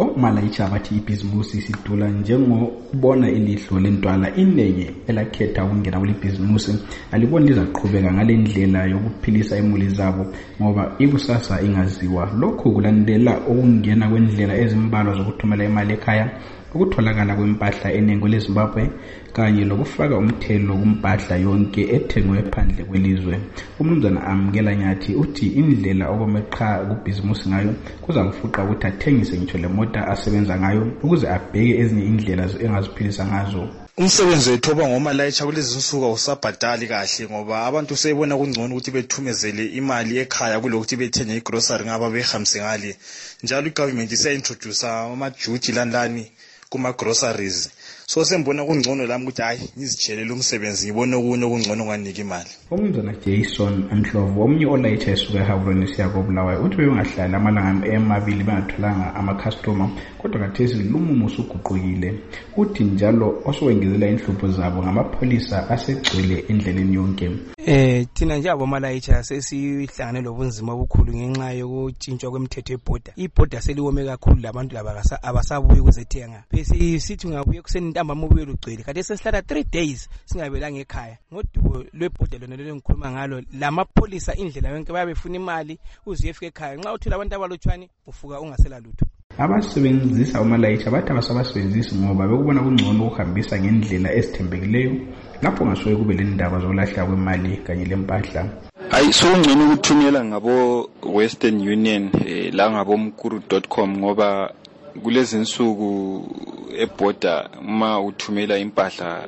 Omalayitsha bathi ibhizimusi sidula njengobona ilihlo lentwala inenye elakhetha ukungena kule bhizimusi aliboni lizaqhubeka ngale ndlela yokuphilisa imuli zabo ngoba ikusasa ingaziwa. Lokhu kulandela ukungena kwendlela ezimbalwa zokuthumela imali ekhaya, ukutholakala kwempahla eningi leZimbabwe kanye lokufaka umthelo kumpahla yonke ethengwe phandle kwelizwe. Umnumzana Amukela Nyathi uthi indlela okomeqha kubhizimusi ngayo kuzamfuqa ukuthi athengise ngitsho le mota asebenza ngayo ukuze abheke ezinye indlela engaziphilisa ngazo. Umsebenzi wethu oba ngomalayitsha kulezi nsuku awusabhadali kahle ngoba abantu sebona kungcono ukuthi bethumezele imali ekhaya kulokuthi bethenge igrocery ngaba behambise ngale. Njalo igovernment isiyaintroduce amajuji landlani kuma groceries. So sembona kungcono lami ukuthi hayi ngizitshelele umsebenzi ngibone okunye okungcono nganika imali. Umnumzana Jason Ndlovu omnye olayitsha esuka eHavroni siya koBulawayo uthi bengahlala amalanga emabili bengatholanga ama-customer kodwa kathesi lumumo usuguqukile. Uthi njalo osowengezela inhlupho zabo ngamapholisa asegcwele endleleni yonke. Thina nje abomalayitsha sesihlangane lobunzima obukhulu ngenxa yokutshintshwa kwemithetho yebhoda. Ibhoda seliwome kakhulu labantu laba abasabuyi ukuzethenga. Bese sithi ungabuye kuseni ntambama ubuye lugcwele. Kade sesihlala 3 days singabelanga ekhaya. Ngodubo lwebhoda lona lelo ngikhuluma ngalo lamapholisa indlela yonke bayabefuna imali uze uyefika ekhaya. Nxa uthola abantu abalotshwani ufuka ungasela lutho. Abasebenzisa umalayitsha bathi abasebenzisi ngoba bekubona kungcono ukuhambisa ngendlela ezithembekileyo lapho ngasoye kube le ndaba zokulahla kwemali kanye lempahla. Hayi sokungcono ukuthumela ngabo Western Union la ngabo mkuru.com ngoba kulezi nsuku ebhoda uma uthumela impahla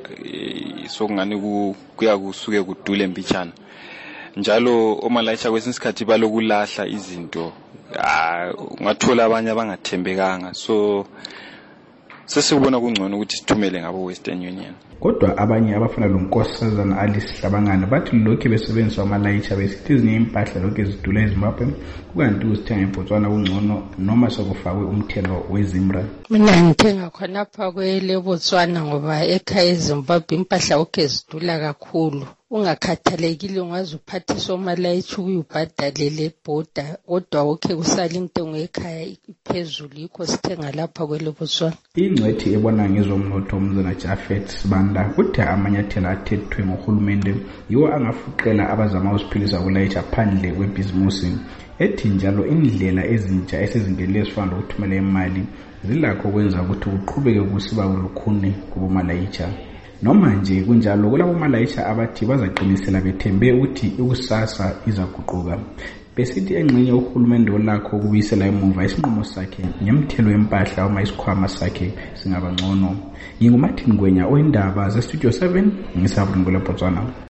sokungani kuya kusuke kudule mbijana. Njalo omalayitsha kwesinye isikhathi balokulahla izinto ungathola abanye abangathembekanga, so sesibona kungcono ukuthi sithumele ngabo Western Union. Kodwa abanye abafana lonkosazana Alice Hlabangana bathi lokho besebenzisa amalayitsha besithi ezinye impahla lokho ezidula eZimbabwe kukanti uzithenga eBotswana kungcono noma sokufakwe umthelo weZimra. Mina ngithenga khonapha kweleBotswana ngoba ekhaya eZimbabwe impahla lokho ezidula kakhulu. Ungakhathalekile ungaze uphathise omalayitsha ukuyibhadalele ebhoda kodwa okhe kusala intengo ekhaya iphezulu yikho sithenga lapha kweleBotswana. Ingcwethi ebona ngezomnotho umnumzana Jafet Sibanda uthi amanyathelo athethwe nguhulumende yiwo angafuqela abazama ukusiphilisa ukulayitsha phandle kwebhizimusi. Ethi njalo indlela ezintsha esezingele ezifana nokuthumela imali zilakho kwenza ukuthi kuqhubeke kusiba ulukhuni kubomalayitsha. Noma nje kunjalo kulabo malayitsha abathi bazaqinisela bethembe ukuthi ikusasa izaguquka. Besithi engxenye uhulumende olakho ukubuyisela emuva isinqumo sakhe ngemthelo yempahla uma isikhwama sakhe singaba ngcono. NginguMartin Ngwenya oindaba zeStudio 7 ngisabumbula eBotswana.